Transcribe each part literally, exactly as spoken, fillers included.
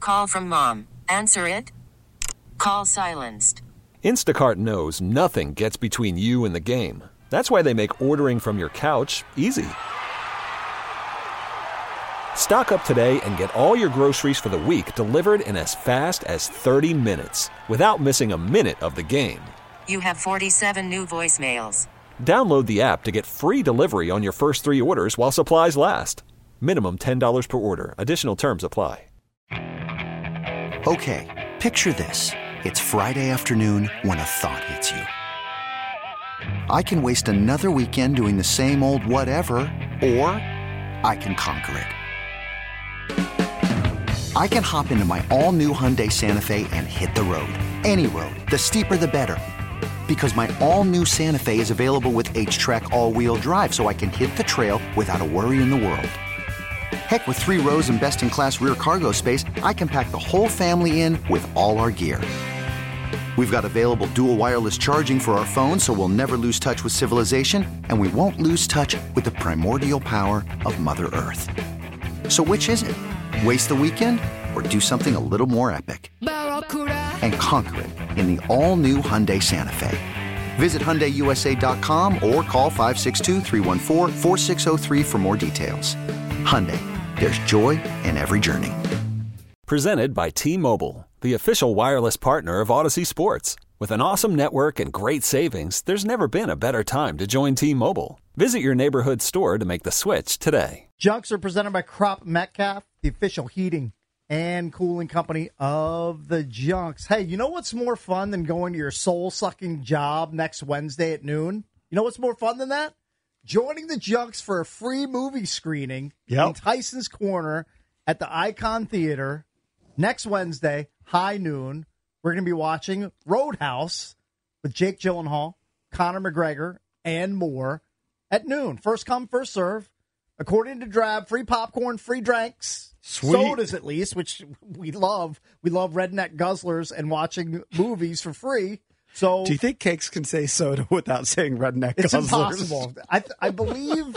Call from mom. Answer it. Call silenced. Instacart knows nothing gets between you and the game. That's why they make ordering from your couch easy. Stock up today and get all your groceries for the week delivered in as fast as thirty minutes without missing a minute of the game. You have forty-seven new voicemails. Download the app to get free delivery on your first three orders while supplies last. Minimum ten dollars per order. Additional terms apply. Okay, picture this. It's Friday afternoon when a thought hits you. I can waste another weekend doing the same old whatever, or I can conquer it. I can hop into my all-new Hyundai Santa Fe and hit the road. Any road. The steeper the better. Because my all-new Santa Fe is available with H-Track all-wheel drive, so I can hit the trail without a worry in the world. Heck, with three rows and best-in-class rear cargo space, I can pack the whole family in with all our gear. We've got available dual wireless charging for our phones, so we'll never lose touch with civilization, and we won't lose touch with the primordial power of Mother Earth. So which is it? Waste the weekend or do something a little more epic? And conquer it in the all-new Hyundai Santa Fe. Visit Hyundai U S A dot com or call five six two, three one four, four six zero three for more details. Hyundai, there's joy in every journey. Presented by T-Mobile, the official wireless partner of Odyssey Sports. With an awesome network and great savings, there's never been a better time to join T-Mobile. Visit your neighborhood store to make the switch today. Junks are presented by Crop Metcalf, the official heating and cooling company of the Junks. Hey, you know what's more fun than going to your soul-sucking job next Wednesday at noon? You know what's more fun than that? Joining the Junks for a free movie screening yep. in Tyson's Corner at the Icon Theater next Wednesday, high noon. We're going to be watching Roadhouse with Jake Gyllenhaal, Conor McGregor, and more at noon. First come, first serve. According to Drab, free popcorn, free drinks, Sweet. sodas at least, which we love. We love redneck guzzlers and watching movies for free. So, do you think Cakes can say soda without saying redneck it's guzzlers? It's impossible. I, I believe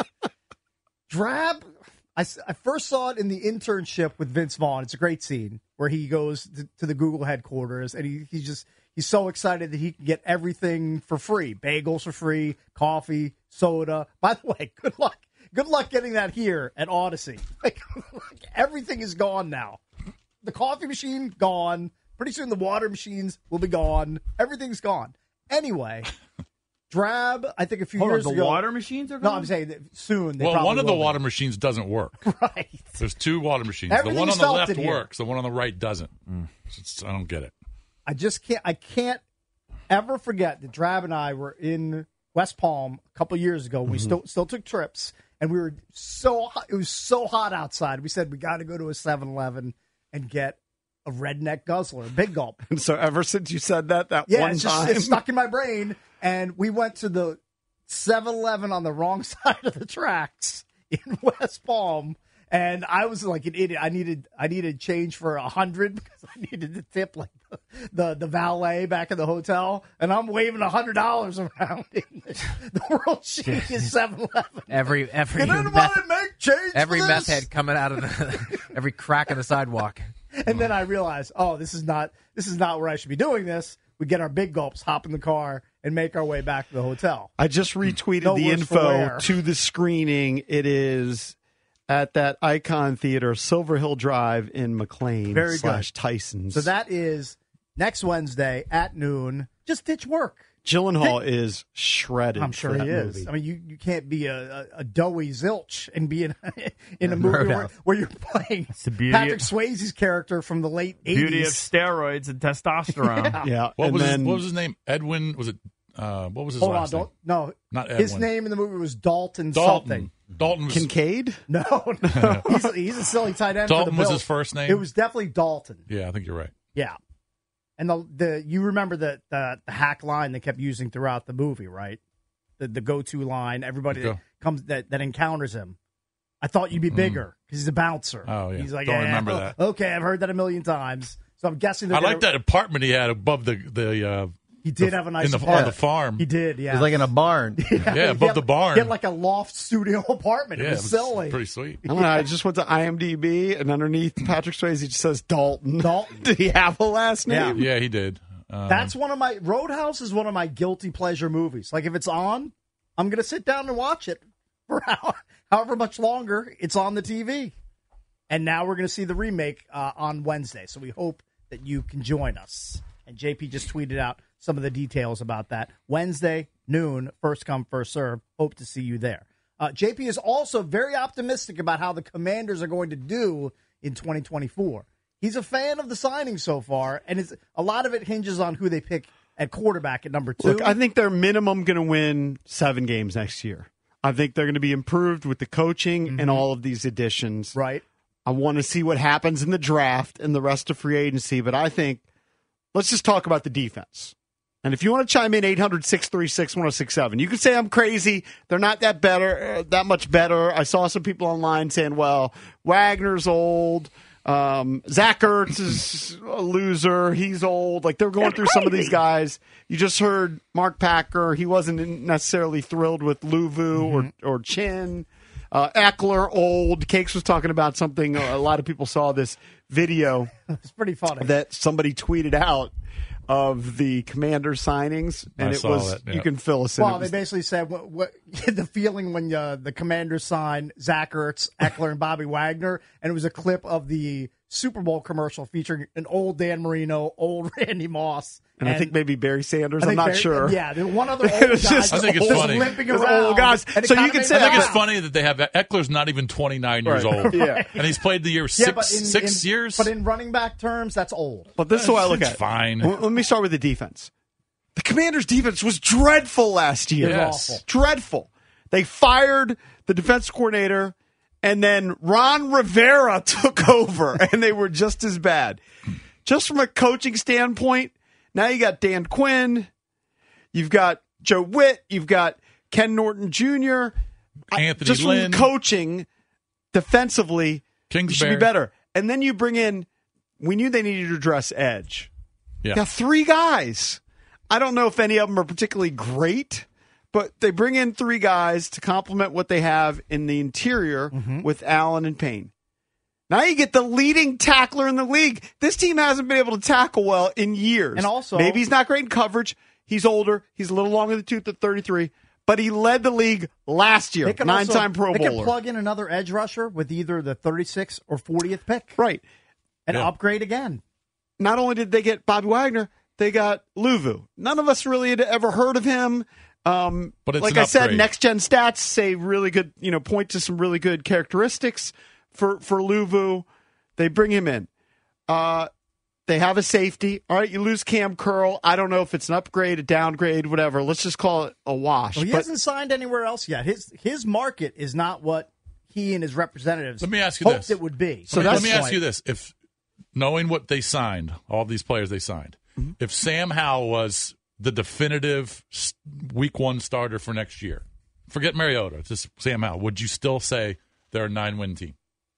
Drab, I, I first saw it in the internship with Vince Vaughn. It's a great scene where he goes to, to the Google headquarters and he, he just he's so excited that he can get everything for free. Bagels for free, coffee, soda. By the way, good luck. Good luck getting that here at Odyssey. Like, everything is gone now. The coffee machine, gone. Pretty soon the water machines will be gone. Everything's gone. Anyway, Drab, I think a few Hold years on, the ago. The water machines are gone? No, I'm saying that soon. They well, one of the will water be. machines doesn't work. Right. There's two water machines. The one on the left works. The one on the right doesn't. Mm. It's, I don't get it. I just can't. I can't ever forget that Drab and I were in West Palm a couple years ago. We mm-hmm. still still took trips. And we were so hot. It was so hot outside. We said we got to go to a seven eleven and get a redneck guzzler, a big gulp. And so ever since you said that, that yeah, one it's just, time. it's stuck in my brain. And we went to the seven eleven on the wrong side of the tracks in West Palm. And I was like an idiot. I needed I needed change for a hundred because I needed to tip like the, the, the valet back at the hotel. And I'm waving a hundred dollars around in the, the world shittiest seven eleven. Every every Can anybody meth, make change every for meth this? head coming out of the, every crack in the sidewalk. And then I realized, oh, this is not this is not where I should be doing this. We get our big gulps, hop in the car, and make our way back to the hotel. I just retweeted no the info to the screening. It is at that Icon Theater, Silver Hill Drive in McLean Very slash good. Tyson's. So that is next Wednesday at noon. Just ditch work. Gyllenhaal Ditch. is shredded. I'm sure for he that is. movie. I mean, you, you can't be a, a, a doughy zilch and be in, in a movie where, where you're playing Patrick of, Swayze's character from the late eighties. Beauty of steroids and testosterone. yeah. yeah. What and was then, his, what was his name? Edwin? Was it? Uh, what was his hold last on, name? No, not Edwin. His name in the movie was Dalton, Dalton. something. Dalton was, Kincaid? No, no. he's, a, he's a silly tight end. Dalton for the was Bills. his first name. It was definitely Dalton. Yeah, I think you're right. Yeah, and the the you remember the the, the hack line they kept using throughout the movie, right? The the go to line. Everybody that comes that, that encounters him. I thought you'd be bigger because mm. he's a bouncer. Oh yeah, he's like, don't eh, remember that. Okay, I've heard that a million times. So I'm guessing. I like that apartment he had above the the uh, He did the, have a nice in the, apartment. on the farm. He did, yeah. It was like in a barn. yeah, yeah, above had, the barn. He had like a loft studio apartment. Yeah, it was, it was silly. pretty sweet. I don't know. I just went to IMDb, and underneath Patrick Swayze, it just says Dalton. Dalton. Did he have a last name? Yeah, he did. Um, That's one of my Roadhouse is one of my guilty pleasure movies. Like if it's on, I'm going to sit down and watch it for how, however much longer it's on the T V. And now we're going to see the remake uh, on Wednesday. So we hope that you can join us. And J P just tweeted out some of the details about that. Wednesday, noon, first come, first serve. Hope to see you there. Uh, J P is also very optimistic about how the Commanders are going to do in twenty twenty-four. He's a fan of the signing so far, and it's, a lot of it hinges on who they pick at quarterback at number two. Look, I think they're minimum going to win seven games next year. I think they're going to be improved with the coaching mm-hmm. and all of these additions. Right. I want to see what happens in the draft and the rest of free agency, but I think let's just talk about the defense. And if you want to chime in, eight hundred, six three six, one oh six seven. You can say I'm crazy. They're not that better, that much better. I saw some people online saying, well, Wagner's old. Um, Zach Ertz is a loser. He's old. Like they're going through some of these guys. You just heard Mark Packer. He wasn't necessarily thrilled with Luvu mm-hmm. or, or Chin. Uh, Eckler, old. Cakes was talking about something. A lot of people saw this video. It's pretty funny. That somebody tweeted out of the Commander signings, and I it was it, yeah. you can fill us in. Well, was, they basically said what, what the feeling when uh, the Commanders signed Zach Ertz, Eckler, and Bobby Wagner, and it was a clip of the Super Bowl commercial featuring an old Dan Marino, old Randy Moss, and, and I think maybe Barry Sanders. I'm not Barry, sure. Yeah, there's one other old was guy. just, I think it's just funny. limping It's around. old guys. So you can say I think that. it's funny that they have Eckler's not even twenty-nine years Right. old, Yeah. and he's played the year six yeah, but in, six in, years. But in running back terms, that's old. But this is the way I look It's at it. fine. Well, let me start with the defense. The Commanders' defense was dreadful last year. Yes. Awful. Dreadful. They fired the defense coordinator, and then Ron Rivera took over, and they were just as bad. Just from a coaching standpoint, now you got Dan Quinn, you've got Joe Witt, you've got Ken Norton Junior Anthony Just Lynn. from coaching defensively, Kingsbury. you should be better. And then you bring in, we knew they needed to address edge. Yeah. Got three guys. I don't know if any of them are particularly great, but they bring in three guys to complement what they have in the interior mm-hmm. with Allen and Payne. Now you get the leading tackler in the league. This team hasn't been able to tackle well in years. And also, maybe he's not great in coverage. He's older. He's a little longer in the tooth at thirty-three. But he led the league last year. Nine-time Pro they Bowler. They can plug in another edge rusher with either the thirty-sixth or fortieth pick. Right. And yeah. upgrade again. Not only did they get Bobby Wagner, they got Luvu. None of us really had ever heard of him. Um, but it's like I said, upgrade. next-gen stats say really good, you know, point to some really good characteristics for, for Luvu. They bring him in. Uh, they have a safety. All right, you lose Cam Curl. I don't know if it's an upgrade, a downgrade, whatever. Let's just call it a wash. Well, he but, hasn't signed anywhere else yet. His his market is not what he and his representatives Let me ask you hoped this. it would be. So let me ask you this. If knowing what they signed, all these players they signed, mm-hmm. if Sam Howell was the definitive week one starter for next year, forget Mariota, just Sam Howell, would you still say they're a nine-win team?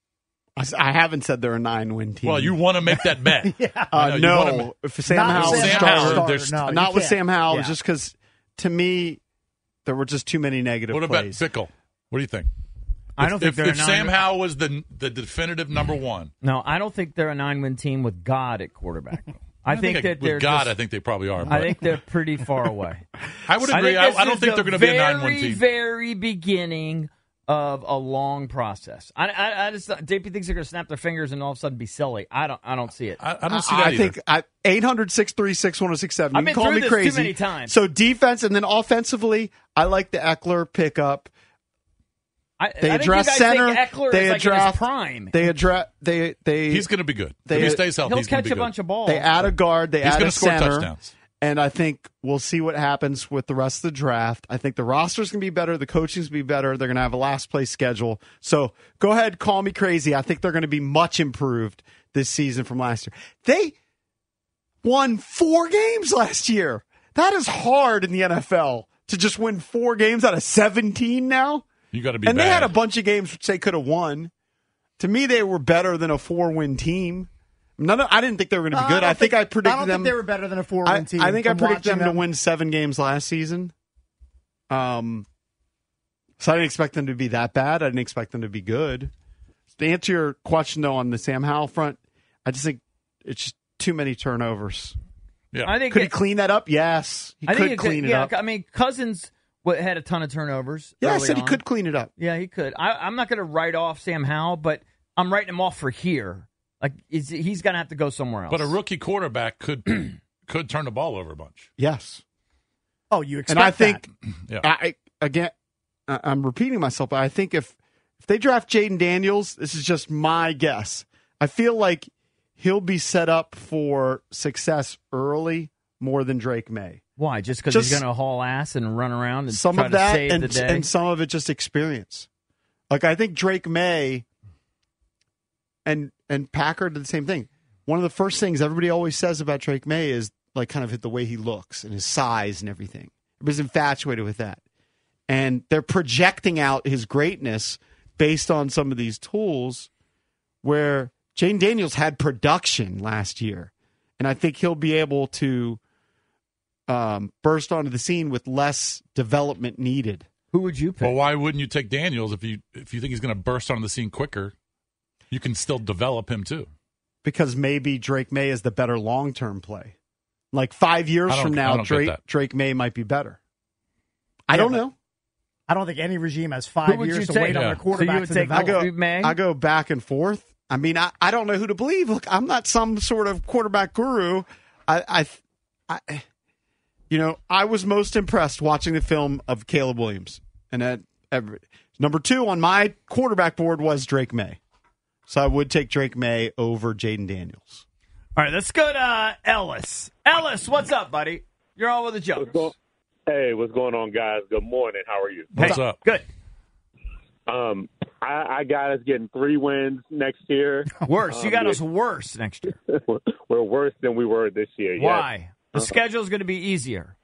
I haven't said they're a nine-win team. Well, you want to make that bet. yeah. uh, know, no. If Sam not Howell Sam started, Howell starter, no, not with can't. Sam Howell, yeah. just because, to me, there were just too many negative What plays. about Fickle? What do you think? I don't if, think if, they're if a Sam nine- Howell was the the definitive number one. No, I don't think they're a nine-win team with God at quarterback. I, I think, think that with they're God, just, I think they probably are. I but- think they're pretty far away. I would agree. I, I, I don't think they're going to be a nine-win team. Very, very beginning of a long process. I, I, I just J P thinks they're going to snap their fingers and all of a sudden be silly. I don't. I don't see it. I, I don't see that I either. think I, eight hundred, six three six, one oh six seven. You I've can been call through me this crazy. too many times. So defense and then offensively, I like the Eckler pickup. I, They I address think you guys center. Think Eckler They is like address in his prime. They address. They they. he's going to be good. They- if he stays healthy, He'll he's gonna catch be a good. bunch of balls. They add a guard. They He's add gonna a score center. touchdowns. And I think we'll see what happens with the rest of the draft. I think the roster's going to be better. The coaching's going to be better. They're going to have a last place schedule. So go ahead, call me crazy. I think they're going to be much improved this season from last year. They won four games last year. That is hard in the N F L to just win four games out of seventeen now. You got to be And bad. they had a bunch of games which they could have won. To me, they were better than a four-win team. I No, no, I didn't think they were going to be Uh, good. I, I think, think I predicted I don't them. think they were better than a four-win I, team. I think I from predicted them, watching to win seven games last season. Um, so I didn't expect them to be that bad. I didn't expect them to be good. To answer your question, though, on the Sam Howell front, I just think it's just too many turnovers. Yeah. I think Could it, he clean that up? Yes. He I could think clean it yeah, up. I mean, Cousins wa- had a ton of turnovers. Yeah, I early said he on. could clean it up. Yeah, he could. I, I'm not going to write off Sam Howell, but I'm writing him off for here. Like is, he's going to have to go somewhere else. But a rookie quarterback could could turn the ball over a bunch. Yes. Oh, you expect And I think, Yeah. I, again, I- I'm repeating myself, but I think if, if they draft Jaden Daniels, this is just my guess. I feel like he'll be set up for success early more than Drake May. Why? Just because Just- he's going to haul ass and run around and Some try of to that save and, the day? and some of it just experience. Like I think Drake May and and Packard did the same thing. One of the first things everybody always says about Drake May is like kind of the way he looks and his size and everything. Everybody's infatuated with that. And they're projecting out his greatness based on some of these tools where Jane Daniels had production last year. And I think he'll be able to um, burst onto the scene with less development needed. Who would you pick? Well, why wouldn't you take Daniels if you if you think he's going to burst onto the scene quicker? You can still develop him too. Because maybe Drake May is the better long-term play. Like five years I don't- from I now, don't get Drake that. Drake May might be better. I Yeah, don't but- know. I don't think any regime has Who five would you years to take? wait on Yeah. their So you quarterback would to take- I develop. go, May? I go back and forth. I mean, I, I don't know who to believe. Look, I'm not some sort of quarterback guru. I, I, I, you know, I was most impressed watching the film of Caleb Williams, and that every, number two on my quarterback board was Drake May. So I would take Drake May over Jaden Daniels. All right, let's go to uh, Ellis. Ellis, what's up, buddy? You're on with the jokes. What's going- Hey, what's going on, guys? Good morning. How are you? What's Hey, up? Good. Um, I, I got us getting three wins next year. Worse. You Um, got yeah. us worse next year. We're worse than we were this year. yes. Why? The Uh-huh. schedule's going to be easier.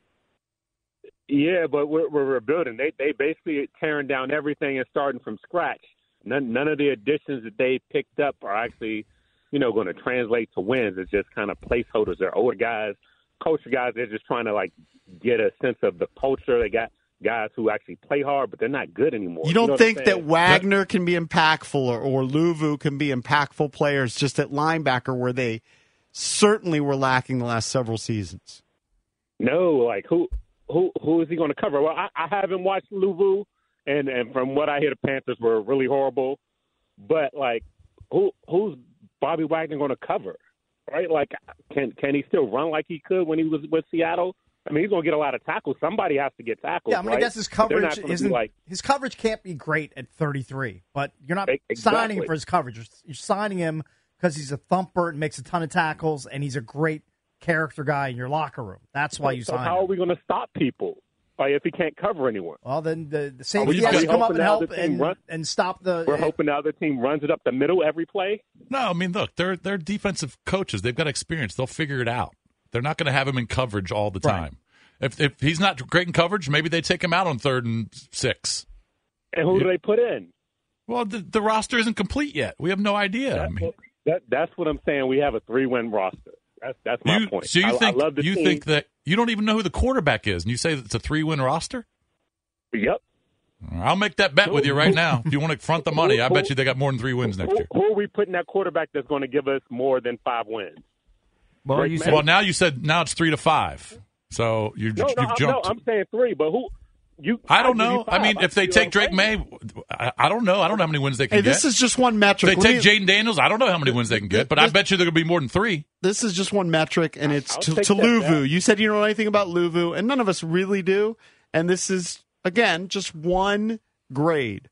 Yeah, but we're, we're rebuilding. They they basically tearing down everything and starting from scratch. None none of the additions that they picked up are actually, you know, going to translate to wins. It's just kind of placeholders. They're older guys, culture guys. They're just trying to like get a sense of the culture. They got guys who actually play hard, but they're not good anymore. You don't know what think I'm that saying? Wagner can be impactful or, or Luvu can be impactful players just at linebacker where they certainly were lacking the last several seasons? No, like who who who is he going to cover? Well, I, I haven't watched Luvu, and and from what I hear, the Panthers were really horrible. But like, who who's Bobby Wagner going to cover? Right? Like, can can he still run like he could when he was with Seattle? I mean, he's going to get a lot of tackles. Somebody has to get tackles. Yeah, I'm going right? to guess his But they're not coverage gonna be isn't like. his coverage can't be great at thirty-three. But you're not E- signing exactly. for his coverage. You're, you're signing him because he's a thumper and makes a ton of tackles, and he's a great character guy in your locker room. That's why you So sign how him. are we going to stop people? Like if he can't cover anyone? Well, then the, the Are safety we has to just come up hoping and the help other team and, run- and stop the. We're hoping the other team runs it up the middle every play. No, I mean, look, they're they're defensive coaches. They've got experience. They'll figure it out. They're not going to have him in coverage all the Right. time. If if he's not great in coverage, maybe they take him out on third and six. And who do they put in? Well, the, the roster isn't complete yet. We have no idea. I That's, mean, what, that, that's what I'm saying. We have a three-win roster. That's that's my you, point. so you I, think I love the you team. think that you don't even know who the quarterback is, and you say that it's a three-win roster? Yep. I'll make that bet with you right now. If you want to front the money, I bet you they got more than three wins next Who, year. who are we putting that quarterback that's going to give us more than five wins? Well, Drake you May. said Well, now you said now it's three to five. So you, No, no, you've I'm, no, jumped. I'm saying three, but who? You? I don't I'll give know. you five. I mean, I'll if they give you take Drake okay. May, I, I don't know. I don't know how many wins they can Hey, get. this is just one metric. If they Let take me- Jaden Daniels, I don't know how many wins they can get, but I bet you there could be more than three. This is just one metric, and it's I'll to, take to that Luvu. bet. You said you don't know anything about Luvu, and none of us really do. And this is, again, just one grade.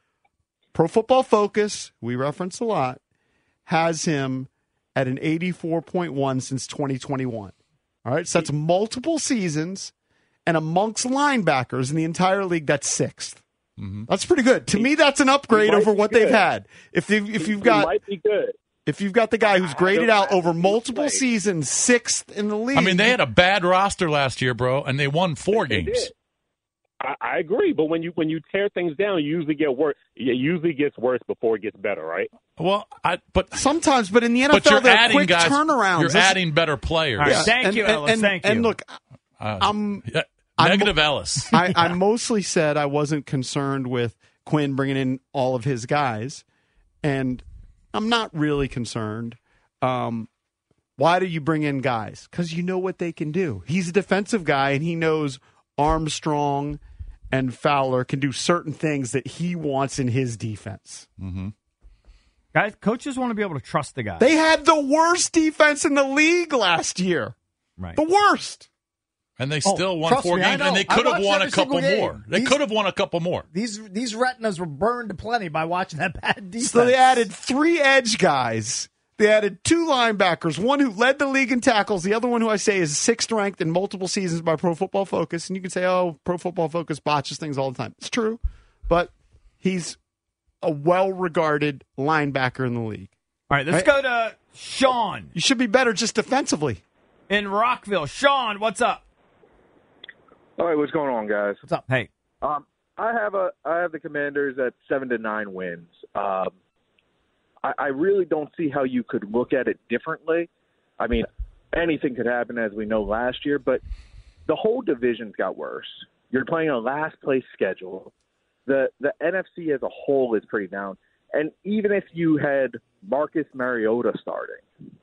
Pro Football Focus, we reference a lot, has him at an eighty-four point one since twenty twenty-one. All right, so that's multiple seasons, and amongst linebackers in the entire league, that's sixth. Mm-hmm. That's pretty good. To me, that's an upgrade might over be what good. they've had. If they, if He- you've he got might be good. if you've got the guy who's graded out over multiple play. seasons, sixth in the league. I mean, they had a bad roster last year, bro, and they won four They games. did. I, I agree, but when you when you tear things down, you usually get worse. It usually gets worse before it gets better, right? Well, I but sometimes, but in the N F L, but you're they're adding quick guys, turnarounds. You're This- adding better players. All right, Yeah, thank and- you, and- Ellis. and- thank you. And look, Uh, I'm yeah, I'm- negative Ellis. I, I mostly said I wasn't concerned with Quinn bringing in all of his guys, and I'm not really concerned. Um, why do you bring in guys? Because you know what they can do. He's a defensive guy, and he knows Armstrong and Fowler can do certain things that he wants in his defense. Mm-hmm. Guys, coaches want to be able to trust the guys. They had the worst defense in the league last year. Right. The worst. And they Oh, still won trust four me, I games, know. and they I could have watched won every a couple single game. more. They These- could have won a couple more. These these retinas were burned plenty by watching that bad defense. So they added three edge guys. They added two linebackers, one who led the league in tackles, the other one who I say is sixth ranked in multiple seasons by Pro Football Focus. And you can say, oh, Pro Football Focus botches things all the time. It's true, but he's a well-regarded linebacker in the league. All right, let's Right. go to Sean You should be better just defensively. in Rockville. Sean, what's up? All right, what's going on, guys? What's up? Hey. Um, I have a I have the Commanders at seven to nine wins. Um, I, I really don't see how you could look at it differently. I mean, anything could happen, as we know last year, but the whole division's got worse. You're playing a last place schedule. The the N F C as a whole is pretty down. And even if you had Marcus Mariota starting,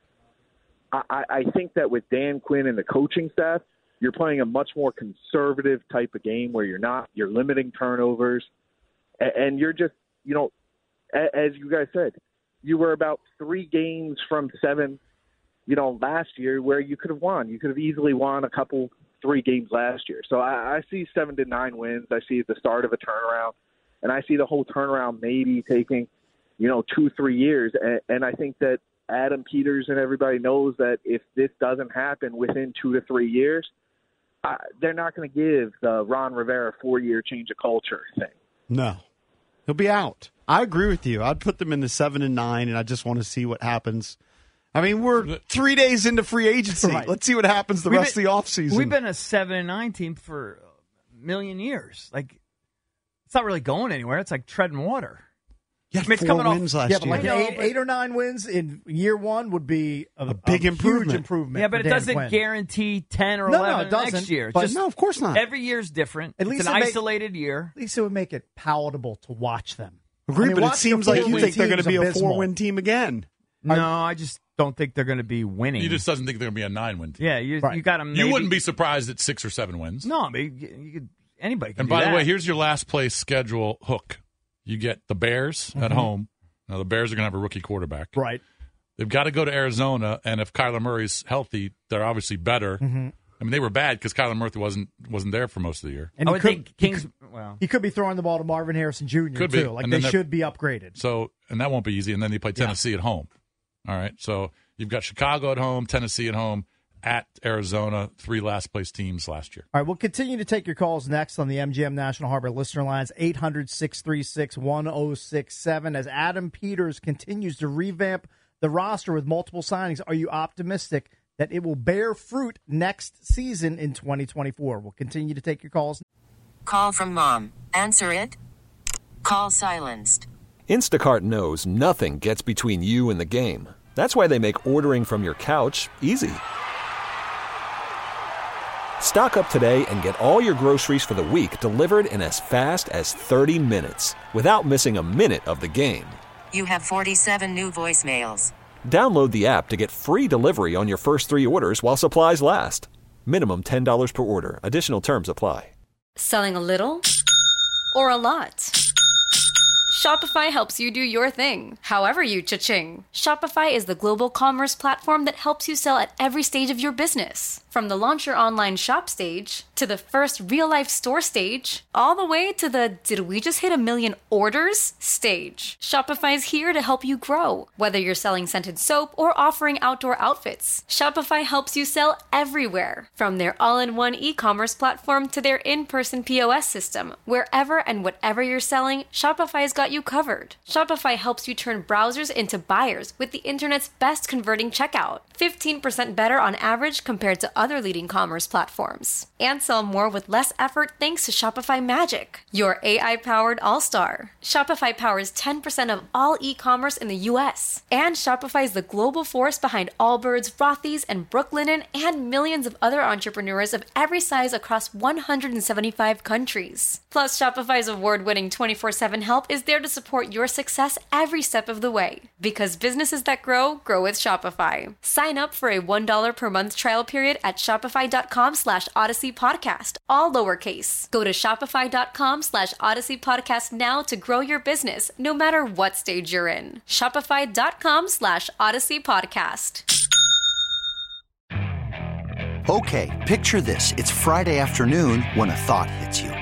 I, I think that with Dan Quinn and the coaching staff, you're playing a much more conservative type of game where you're not, you're limiting turnovers, and, and you're just, you know, a, as you guys said, you were about three games from seven, you know, last year where you could have won. You could have easily won a couple, three games last year. So I, I see seven to nine wins. I see the start of a turnaround, and I see the whole turnaround maybe taking, you know, two, three years. And, and I think that Adam Peters and everybody knows that if this doesn't happen within two to three years, uh, they're not going to give the Ron Rivera four-year change of culture thing. No. He'll be out. I agree with you. I'd put them in the seven and nine, and I just want to see what happens. I mean, we're three days into free agency. Right. Let's see what happens the We've rest been- of the offseason. We've been a seven and nine team for a million years. Like, it's not really going anywhere. It's like treading water. You I mean, it's coming off- Yeah, but like I know, eight, but- eight or nine wins in year one would be a, A big a improvement. Huge improvement. Yeah, but for it Dan doesn't Quinn. guarantee ten or No, no, eleven it doesn't, next year. but- Just no, of course not. Every year's different. At It's least an it make- isolated year. At least it would make it palatable to watch them. Agreed, I mean, but it watching seems a like you four-win think they're going to team's be a abysmal. four-win team again. No, I just don't think they're going to be winning. He just doesn't think they're going to be a nine-win team. yeah, you, Right. you got them. You wouldn't be surprised at six or seven wins. No, I mean, you, you could, anybody can And do by that. the way, here's your last place schedule hook. You get the Bears at home. Now, the Bears are going to have a rookie quarterback. Right. They've got to go to Arizona, and if Kyler Murray's healthy, they're obviously better. Mm-hmm. I mean, they were bad because Kyler Murray wasn't wasn't there for most of the year. And I he would could, think Kings. he, could, Well, he could be throwing the ball to Marvin Harrison Junior Could too. be. Like And they then they're- should be upgraded. So, and that won't be easy. And then they play Tennessee at home. All right. So you've got Chicago at home, Tennessee at home, at Arizona, three last place teams last year. All right, we'll continue to take your calls next on the M G M National Harbor listener lines, eight hundred, six three six, one oh six seven. As Adam Peters continues to revamp the roster with multiple signings, are you optimistic that it will bear fruit next season in twenty twenty-four? We'll continue to take your calls. Call from mom. Answer it. Call silenced. Instacart knows nothing gets between you and the game. That's why they make ordering from your couch easy. Stock up today and get all your groceries for the week delivered in as fast as thirty minutes without missing a minute of the game. You have forty-seven new voicemails. Download the app to get free delivery on your first three orders while supplies last. Minimum ten dollars per order. Additional terms apply. Selling a little or a lot? Shopify helps you do your thing, however you cha-ching. Shopify is the global commerce platform that helps you sell at every stage of your business. From the launch your online shop stage, to the first real-life store stage, all the way to the did we just hit a million orders stage. Shopify's here to help you grow. Whether you're selling scented soap or offering outdoor outfits, Shopify helps you sell everywhere. From their all-in-one e-commerce platform to their in-person P O S system, wherever and whatever you're selling, Shopify's got you covered. Shopify helps you turn browsers into buyers with the internet's best converting checkout. fifteen percent better on average compared to other leading commerce platforms. And sell more with less effort thanks to Shopify Magic, your A I-powered all-star. Shopify powers ten percent of all e-commerce in the U S. And Shopify is the global force behind Allbirds, Rothy's, and Brooklinen, and millions of other entrepreneurs of every size across one hundred seventy-five countries. Plus, Shopify's award-winning twenty-four seven help is there to support your success every step of the way. Because businesses that grow, grow with Shopify. Sign up for a one dollar per month trial period at shopify.com slash Odyssey Podcast, all lowercase. Go to shopify.com slash Odyssey Podcast now to grow your business, no matter what stage you're in. Shopify.com slash Odyssey Podcast. Okay, picture this. It's Friday afternoon when a thought hits you.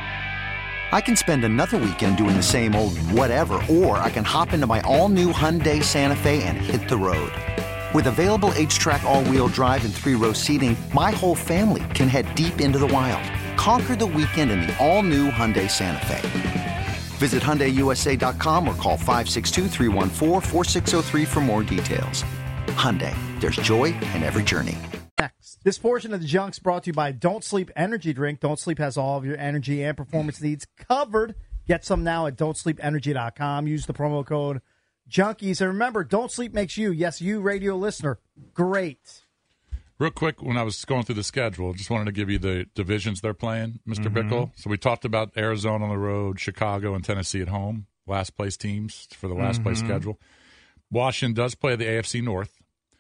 I can spend another weekend doing the same old whatever, or I can hop into my all-new Hyundai Santa Fe and hit the road. With available H-Track all-wheel drive and three-row seating, my whole family can head deep into the wild. Conquer the weekend in the all-new Hyundai Santa Fe. Visit Hyundai U S A dot com or call five six two, three one four, four six zero three for more details. Hyundai, there's joy in every journey. Next. This portion of the Junks brought to you by Don't Sleep Energy Drink. Don't Sleep has all of your energy and performance needs covered. Get some now at don't sleep energy dot com. Use the promo code Junkies. And remember, Don't Sleep makes you, yes, you radio listener, great. Real quick, when I was going through the schedule, just wanted to give you the divisions they're playing, Mister Mhm. Bickle. So we talked about Arizona on the road, Chicago and Tennessee at home, last place teams for the last place Mhm. schedule. Washington does play the A F C North.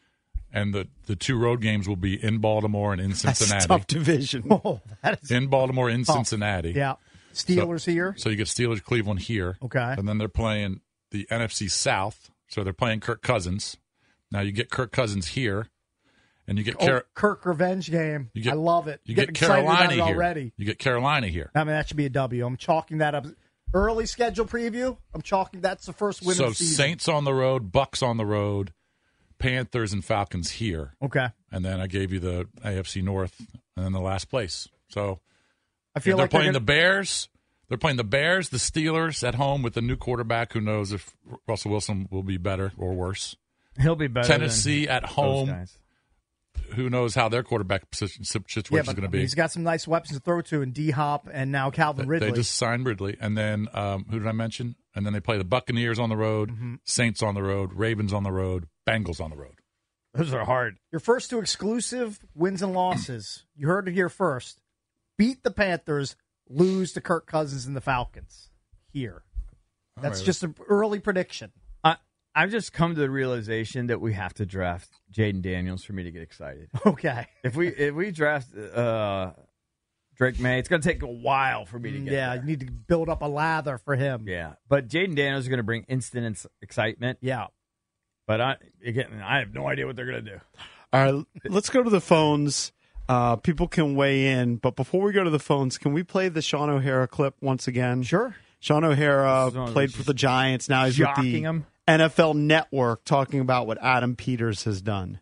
And the, the two road games will be in Baltimore and in Cincinnati. That's a tough division. Oh, that is in Baltimore, in tough. Cincinnati. Yeah. Steelers so, here. So you get Steelers, Cleveland here. Okay. And then they're playing the N F C South. So they're playing Kirk Cousins. Now you get Kirk Cousins here. And you get Oh, Car- Kirk revenge game. you get, I love it. You Get get excited about Carolina it here. already. You get Carolina here. I mean, that should be a W. I'm chalking that up. Early schedule preview. I'm chalking that's the first win So of the season. Saints on the road, Bucks on the road, Panthers and Falcons here. Okay. And then I gave you the A F C North and then the last place. So I feel they're like they're playing gonna- the Bears. They're playing the Bears, the Steelers at home with the new quarterback. Who knows if Russell Wilson will be better or worse? He'll be better. Tennessee than at those home. guys. Who knows how their quarterback position, situation Yeah, is but going to be? he's got some nice weapons to throw to in D Hop and now Calvin Ridley. They just signed Ridley, and then um, who did I mention? And then they play the Buccaneers on the road, Mhm. Saints on the road, Ravens on the road, Bengals on the road. Those are hard. Your first two exclusive wins and losses. You heard it here first. Beat the Panthers, lose to Kirk Cousins and the Falcons. Here. That's right. just an early prediction. I, I've just come to the realization that we have to draft Jaden Daniels for me to get excited. Okay. If we if we draft uh, Drake May, it's going to take a while for me to get Yeah, there. you need to build up a lather for him. Yeah, but Jaden Daniels is going to bring instant ins- excitement. Yeah. But I again, I have no idea what they're going to do. All right, let's go to the phones. Uh, people can weigh in, but before we go to the phones, can we play the Sean O'Hara clip once again? Sure. Sean O'Hara Sean- played for the Giants. Now he's with the Shocking him. N F L Network talking about what Adam Peters has done.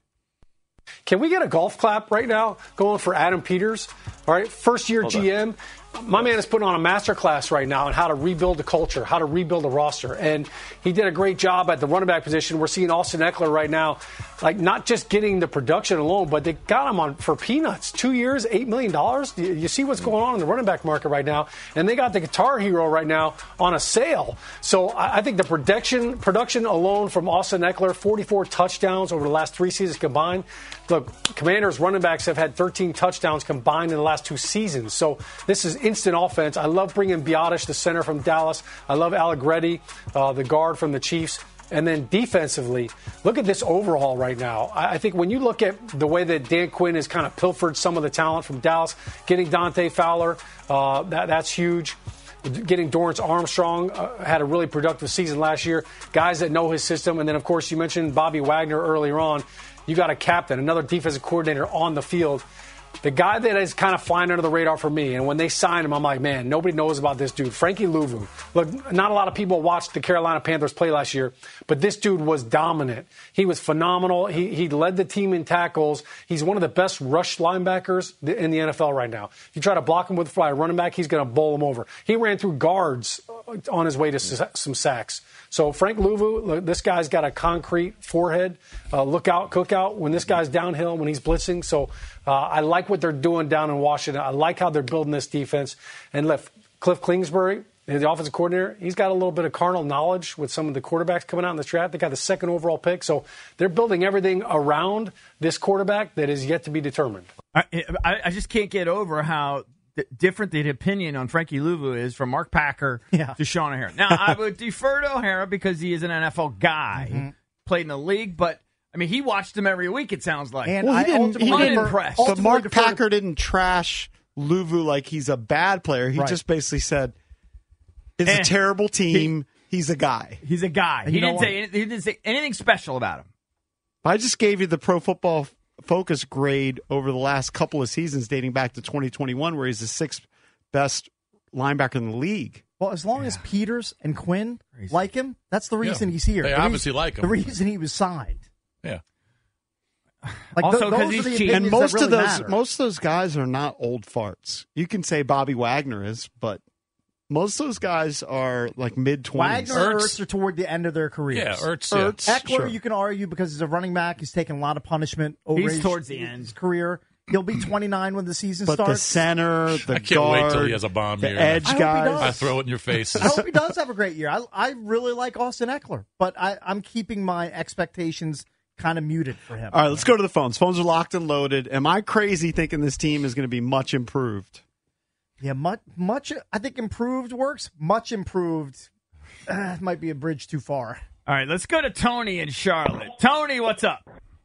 Can we get a golf clap right now going for Adam Peters? All right, first year G M. My man is putting on a master class right now on how to rebuild the culture, how to rebuild the roster. And he did a great job at the running back position. We're seeing Austin Eckler right now, like not just getting the production alone, but they got him on for peanuts. Two years, eight million dollars. You, you see what's going on in the running back market right now. And they got the Guitar Hero right now on a sale. So I, I think the production, production alone from Austin Eckler, forty-four touchdowns over the last three seasons combined. Look, Commanders running backs have had thirteen touchdowns combined in the last two seasons. So this is instant offense. I love bringing Biotish, the center from Dallas. I love Allegretti, uh, the guard from the Chiefs. And then defensively, look at this overhaul right now. I, I think when you look at the way that Dan Quinn has kind of pilfered some of the talent from Dallas, getting Dante Fowler, uh, that, that's huge. Getting Dorrance Armstrong, uh, had a really productive season last year. Guys that know his system. And then, of course, you mentioned Bobby Wagner earlier on. You got a captain, another defensive coordinator on the field. The guy that is kind of flying under the radar for me, and when they signed him, I'm like, man, nobody knows about this dude. Frankie Louvu. Look, not a lot of people watched the Carolina Panthers play last year, but this dude was dominant. He was phenomenal. He, he led the team in tackles. He's one of the best rush linebackers in the N F L right now. If you try to block him with a fly running back, he's going to bowl him over. He ran through guards on his way to some sacks. So Frank Louvu, look, this guy's got a concrete forehead. Uh, look out, cook out when this guy's downhill, when he's blitzing. So uh, I like what they're doing down in Washington. I like how they're building this defense. And left Cliff Kingsbury, the offensive coordinator, he's got a little bit of carnal knowledge with some of the quarterbacks coming out in the draft. They got the second overall pick. So they're building everything around this quarterback that is yet to be determined. I, I, I just can't get over how th- different the opinion on Frankie Louvu is from Mark Packer yeah. to Sean O'Hara. Now, I would defer to O'Hara because he is an N F L guy, mm-hmm. played in the league, but I mean, he watched him every week, it sounds like. And well, he I didn't, he didn't unimpressed. But Mark Packer didn't trash Louvu like he's a bad player. He right. just basically said, it's and a terrible team. He, he's a guy. He's a guy. He didn't, say, he didn't say anything special about him. I just gave you the Pro Football Focus grade over the last couple of seasons dating back to twenty twenty-one, where he's the sixth best linebacker in the league. Well, as long yeah. as Peters and Quinn Crazy. like him, that's the reason yeah. he's here. They the obviously reason, like him. The reason he was signed. Yeah. Like also, because he's cheap. And most really of those, matter. most of those guys are not old farts. You can say Bobby Wagner is, but most of those guys are like mid twenties. Wagner and Ertz are toward the end of their careers. Yeah, Ertz. Ertz Yeah. Eckler, sure. you can argue because he's a running back. He's taken a lot of punishment over he's his, towards the end. his career. He'll be twenty-nine when the season but starts. the center, the I can't guard, wait till he has a bomb the year. edge I guys. I throw it in your face. I hope he does have a great year. I, I really like Austin Eckler, but I, I'm keeping my expectations kind of muted for him. All right, let's go to the phones. Phones are locked and loaded. Am I crazy thinking this team is going to be much improved? Yeah, much, much. I think improved works. Much improved uh, might be a bridge too far. All right, let's go to Tony in Charlotte. Tony, what's up?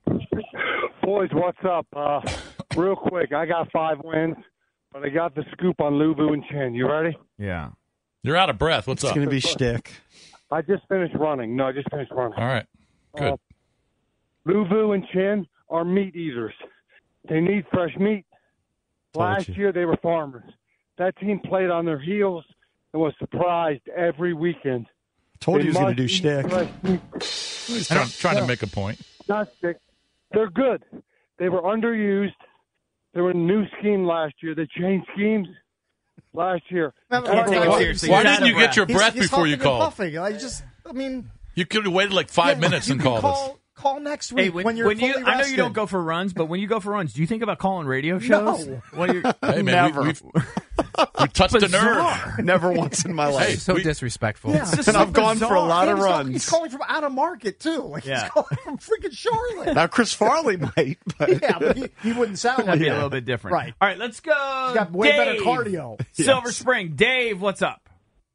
Boys, what's up? Uh, real quick, I got five wins, but I got the scoop on Louvu and Chin. You ready? Yeah. You're out of breath. What's it's up? It's going to be shtick. I just finished running. No, I just finished running. All right. Good. Uh, Louvu and Chin are meat eaters. They need fresh meat. Told Last you. year, they were farmers. That team played on their heels and was surprised every weekend. Told they you he was going to do must eat shtick. fresh meat. He's trying, trying to make a point. Not stick. They're good. They were underused. They were a new scheme last year. They changed schemes last year. Can't take it Why, seriously. why He's didn't out you of get your He's- breath he's before you huffing and called? puffing. I just, I mean, You could have waited like five yeah, minutes you and can called call, us. Call next week Hey, when, when you're when you, fully I know you rested. don't go for runs, but when you go for runs, do you think about calling radio shows? No. What are you, Hey, man, Never. we, we've, we touched a Bizarre. nerve. Never once in my life. Hey, So we- disrespectful. Yeah. It's just and so I've gone for a bizarre. lot And of he's, runs. call, he's calling from out of market too. Like Yeah. he's calling from freaking Charlotte. Now, Chris Farley might. But yeah, but he, he wouldn't sound That'd like be a that. little bit different. Right. All right, let's go. He's got way better Dave. cardio. Silver Yes. Spring. Dave, what's up?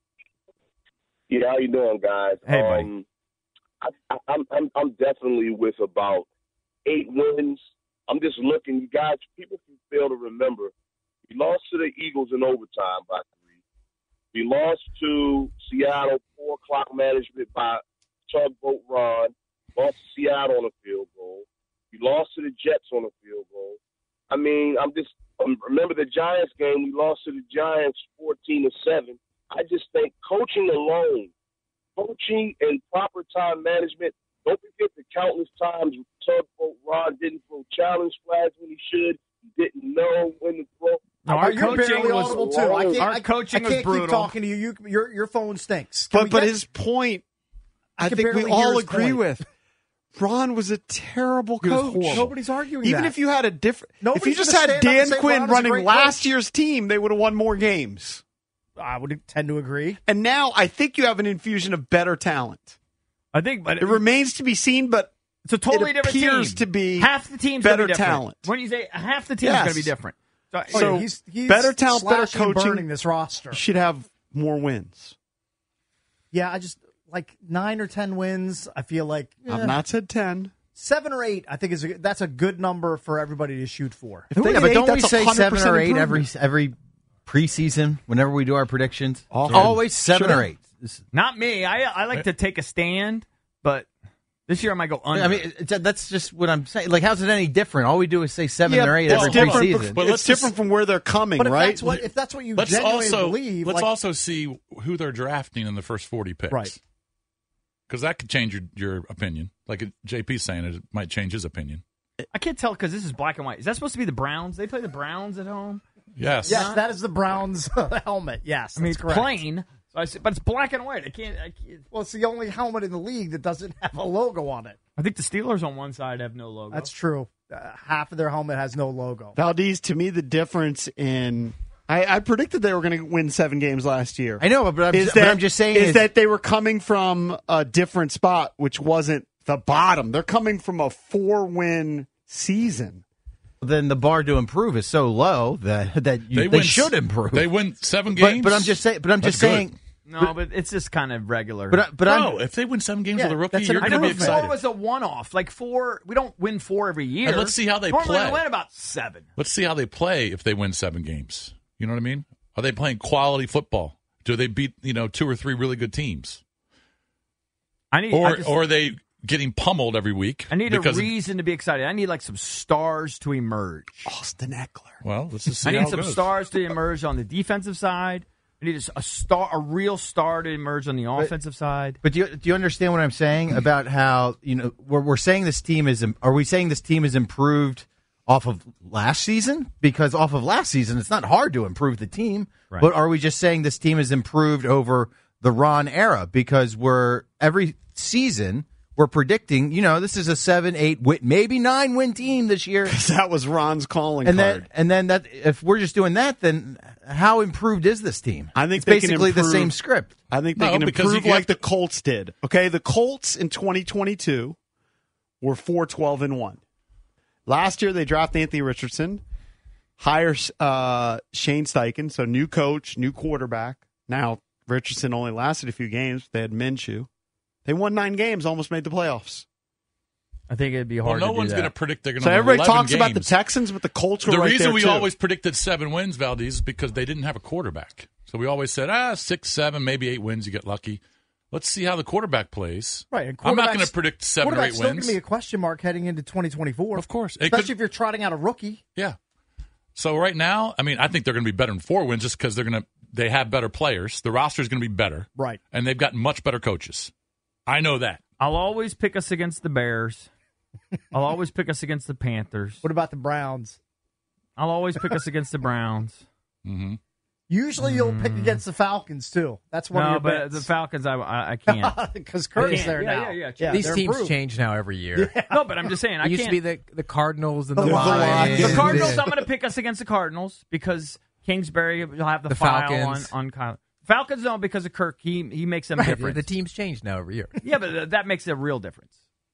Yeah, how you doing, guys? Hey, buddy. um, I, I, I'm, I'm, I'm definitely with about eight wins. I'm just looking, you guys. People can fail to remember. We lost to the Eagles in overtime by three. We lost to Seattle four o'clock management by tugboat Ron. Lost to Seattle on a field goal. We lost to the Jets on a field goal. I mean, I'm just um, remember the Giants game. We lost to the Giants fourteen to seven. I just think coaching alone, coaching and proper time management. Don't forget the countless times Tugboat Ron didn't throw challenge flags when he should. He didn't know when to throw. No, our You're coaching barely was audible too. I can't, our I, coaching I was can't brutal. keep talking to you. you your your phone stinks. Can we But but get- his point, I I can think we barely hear all his agree point. with. Ron was a terrible He was coach. horrible. Nobody's arguing Even that. if you had a different, if Nobody's you just gonna had stand up Dan and say Quinn Ron is a running great last coach. year's team, they would have won more games. I would tend to agree. And now I think you have an infusion of better talent. I think, but It remains to be seen, but it's a totally it different appears team. to be half the team's better gonna be different. talent. When you say half the team's Yes. going to be different. So, Oh, So, yeah, he's, he's better talent, better slashing and coaching. burning this roster. You should have more wins. Yeah, I just like nine or ten wins. I feel like eh, I've not said ten. seven or eight. I think is a, that's a good number for everybody to shoot for. If they Yeah, get but eight, don't we that's say one hundred seven or percent eight every improvement. every preseason whenever we do our predictions? Often. Always seven Sure. or eight. This- not me. I I like to take a stand, but this year I might go under. I mean, it's, that's just what I'm saying. Like, how's it any different? All we do is say seven Yeah, or eight it's every different, preseason. But it's let's just- different from where they're coming, But if right? that's what if that's what you Let's genuinely also believe, let's like, also see who they're drafting in the first forty picks, Right. Because that could change your, your opinion. Like J P's saying, it might change his opinion. I can't tell because this is black and white. Is that supposed to be the Browns? They play the Browns at home. Yes. yes, that is the Browns helmet. Yes, I mean, that's it's correct. plain. So I said, but it's black and white. I can't, I can't. Well, it's the only helmet in the league that doesn't have a logo on it. I think the Steelers on one side have no logo. That's true. Uh, half of their helmet has no logo. Valdez, to me, the difference in I, I predicted they were going to win seven games last year. I know, but I'm, is just, that, but I'm just saying is, is that they were coming from a different spot, which wasn't the bottom. They're coming from a four-win season. Then the bar to improve is so low that that you, They they, win- should improve. They win seven But- games. but I'm just saying. But I'm just That's saying. good. No, but it's just kind of regular. But I- but Bro, I'm, if they win seven games Yeah, with a rookie, that's an you're going to be improvement. excited. Four was a one-off. Like four, we don't win four every year. And let's see how they Normally play. we win about seven. Let's see how they play if they win seven games. You know what I mean? Are they playing quality football? Do they beat, you know, two or three really good teams? I need, Or I just, or are they getting pummeled every week? I need a because of- reason to be excited. I need like some stars to emerge. Austin Eckler. Well, let's just see I how need it some goes. stars to emerge on the defensive side. I need a, a star, a real star to emerge on the offensive side. But do you, do you understand what I'm saying about how, you know, we're, we're saying this team is, are we saying this team is improved off of last season? Because off of last season, it's not hard to improve the team. Right. But are we just saying this team is improved over the Ron era? Because we're, every season, we're predicting, you know, this is a seven, eight, win, maybe nine win team this year. That was Ron's calling And card. then, and then that, if we're just doing that, then how improved is this team? I think it's they can basically the improve- same script. I think they No, can because improve you like have the Colts did. Okay, the Colts in twenty twenty-two were four twelve and one. Last year they drafted Anthony Richardson, hire uh, Shane Steichen, so new coach, new quarterback. Now Richardson only lasted a few games. They had Minshew. They won nine games, almost made the playoffs. I think it'd be Well, hard no to do one's that. going to predict they're going to So win everybody eleven talks about the games. Texans, but the Colts were The right reason there we too. always predicted seven wins, Valdez, is because they didn't have a quarterback. So we always said, ah, six, seven, maybe eight wins, you get lucky. Let's see how the quarterback plays. Right. And I'm not quarterback's- going to predict seven or quarterback's eight still going wins. to be a question mark heading into twenty twenty-four. Of course. It Especially could- if you're trotting out a rookie. Yeah. So right now, I mean, I think they're going to be better in four wins just because they're going to they have better players. The roster is going to be better. Right. And they've got much better coaches. I know that. I'll always pick us against the Bears. I'll always pick us against the Panthers. What about the Browns? I'll always pick us against the Browns. Mm-hmm. Usually you'll pick against the Falcons, too. That's one No, of your but bets. the Falcons, I, I, I can't. Because Kurt's I can't. there yeah, now. Yeah, yeah, yeah. These they're teams improved. change now every year. No, but I'm just saying, I It used can't. to be the the Cardinals and the, The Lions. The Cardinals, I'm going to pick us against the Cardinals because Kingsbury will have the, The file Falcons. on on Kyle. Falcons, no, because of Kirk. He he makes them Right, different. the teams change now every year. Yeah, but th- that makes a real difference.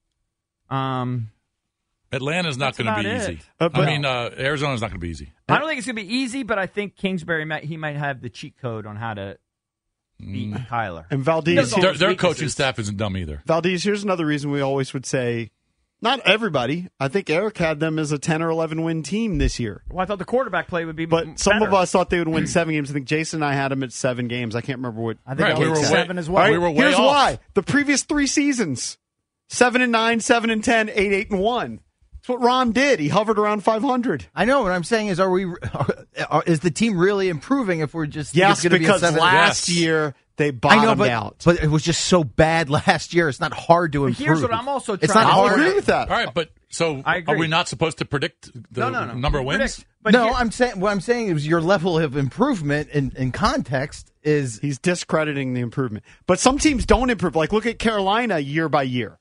Um, Atlanta's not That's going to be about easy. it. Uh, but- I mean, uh, Arizona's not going to be easy. I don't think it's going to be easy, but I think Kingsbury might he might have the cheat code on how to beat Mm. Kyler. And Valdez, Their, their weaknesses. coaching staff isn't dumb either. Valdez, here's another reason we always would say, not everybody. I think Eric had them as a ten or eleven win team this year. Well, I thought the quarterback play would be, But m- some better. of us thought they would win seven games. I think Jason and I had them at seven games. I can't remember what. I think Right, I we went were seven way- as well. All we were way Here's off. why: the previous three seasons, seven and nine, seven and ten, eight, eight and one. That's what Ron did. He hovered around five hundred. I know what I'm saying is, are we? Are, are, is the team really improving? If we're just Yes, it's gonna because be a seven, last Yes. year they I bottomed know, but, out. but it was just so bad last year. It's not hard to improve. Here's what I'm also It's trying not to- I'll hard. agree with that. All right, but so I agree. are we not supposed to predict the no, no, no. number of wins? Predict, but no, here- I'm saying what I'm saying is your level of improvement in, in context is He's discrediting the improvement. But some teams don't improve. Like, look at Carolina year by year.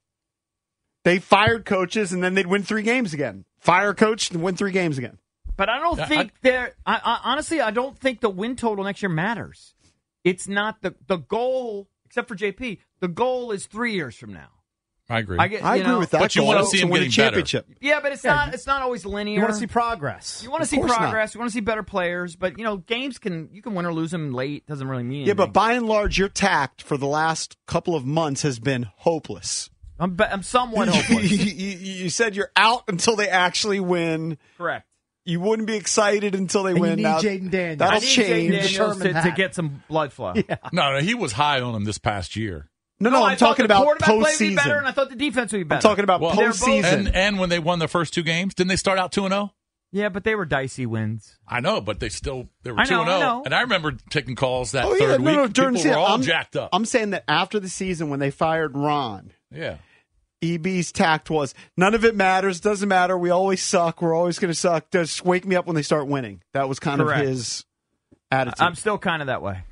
They fired coaches, and then they'd win three games again. Fire a coach and win three games again. But I don't Yeah, think there. I, I, honestly, I don't think the win total next year matters. It's not the the goal, except for J P. The goal is three years from now. I agree. I get. I you agree know, with that. But you goal. wanna see To him win a getting better. championship. Yeah, but it's Yeah, not. you- It's not always linear. You want to see progress. You want to Of see course not. progress. You want to see better players. But you know, games can you can win or lose them late. Doesn't really mean Yeah, anything. but by and large, your tact for the last couple of months has been hopeless. I'm, I'm somewhat you, hopeless. you- you said you're out until they actually win. Correct. You wouldn't be excited until they And you win. need Now, Jaden Daniels. That'll I need change. Jaden Daniels Determine to, to that. get some blood flow. Yeah. No, no, he was high on him this past year. No, no, I I'm thought talking the about quarterback play would be better, and postseason. I thought the defense would be better. I'm talking about Well, they're both- postseason. And and when they won their first two games, didn't they start out two and zero? Yeah, but they were dicey wins. I know, but they still they were I two know, and I zero. know. And I remember taking calls that oh, third yeah, no, week. no, during People the were season, all I'm, jacked up. I'm saying that after the season when they fired Ron, yeah. E B's tact was, none of it matters, doesn't matter, we always suck, we're always going to suck, just wake me up when they start winning. That was kind Correct. of his attitude. I'm still kind of that way.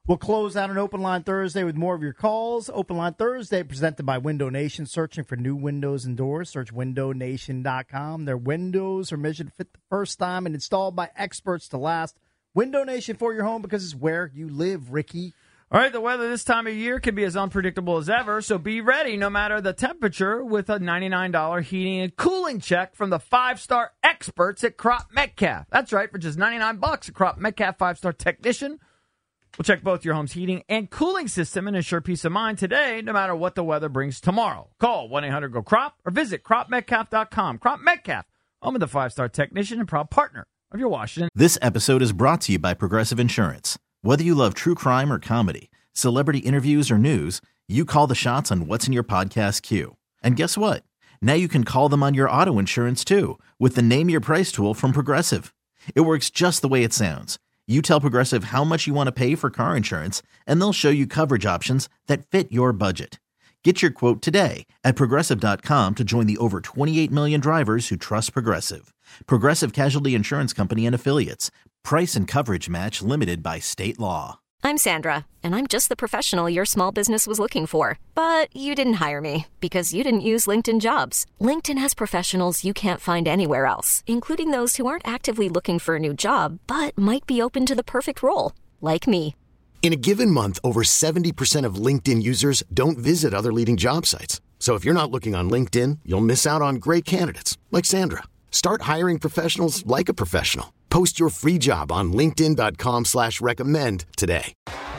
We'll close out an Open Line Thursday with more of your calls. Open Line Thursday presented by Window Nation. Searching for new windows and doors, search window nation dot com. Their windows are measured to fit the first time and installed by experts to last. Window Nation for your home because it's where you live, Ricky. All right, the weather this time of year can be as unpredictable as ever, so be ready no matter the temperature with a ninety-nine dollars heating and cooling check from the five-star experts at Crop Metcalf. That's right, for just ninety-nine bucks, a Crop Metcalf five-star technician will check both your home's heating and cooling system and ensure peace of mind today, no matter what the weather brings tomorrow. Call one eight hundred go crop or visit crop metcalf dot com. Crop Metcalf, home of the five-star technician and proud partner of your Washington. This episode is brought to you by Progressive Insurance. Whether you love true crime or comedy, celebrity interviews or news, you call the shots on what's in your podcast queue. And guess what? Now you can call them on your auto insurance too with the Name Your Price tool from Progressive. It works just the way it sounds. You tell Progressive how much you want to pay for car insurance, and they'll show you coverage options that fit your budget. Get your quote today at Progressive dot com to join the over twenty-eight million drivers who trust Progressive. Progressive Casualty Insurance Company and Affiliates. Price and coverage match limited by state law. I'm Sandra, and I'm just the professional your small business was looking for. But you didn't hire me because you didn't use LinkedIn Jobs. LinkedIn has professionals you can't find anywhere else, including those who aren't actively looking for a new job, but might be open to the perfect role, like me. In a given month, over seventy percent of LinkedIn users don't visit other leading job sites. So if you're not looking on LinkedIn, you'll miss out on great candidates like Sandra. Start hiring professionals like a professional. Post your free job on linkedin dot com slash recommend today.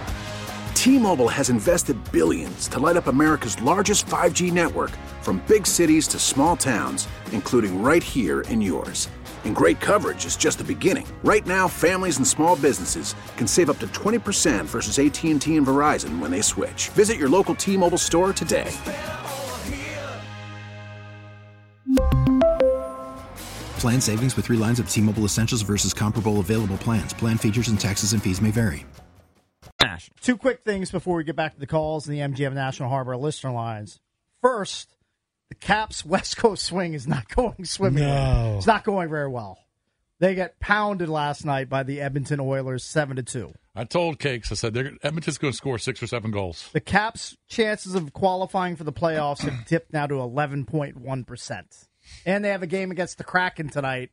T-Mobile has invested billions to light up America's largest five G network, from big cities to small towns, including right here in yours. And great coverage is just the beginning. Right now, families and small businesses can save up to twenty percent versus A T and T and Verizon when they switch. Visit your local T-Mobile store today. Plan savings with three lines of T-Mobile Essentials versus comparable available plans. Plan features and taxes and fees may vary. Two quick things before we get back to the calls and the M G M National Harbor listener lines. First, the Caps West Coast swing is not going swimmingly. No. It's not going very well. They get pounded last night by the Edmonton Oilers seven to two. I told Cakes, I said, they're, Edmonton's going to score six or seven goals. The Caps' chances of qualifying for the playoffs have dipped now to eleven point one percent. And they have a game against the Kraken tonight.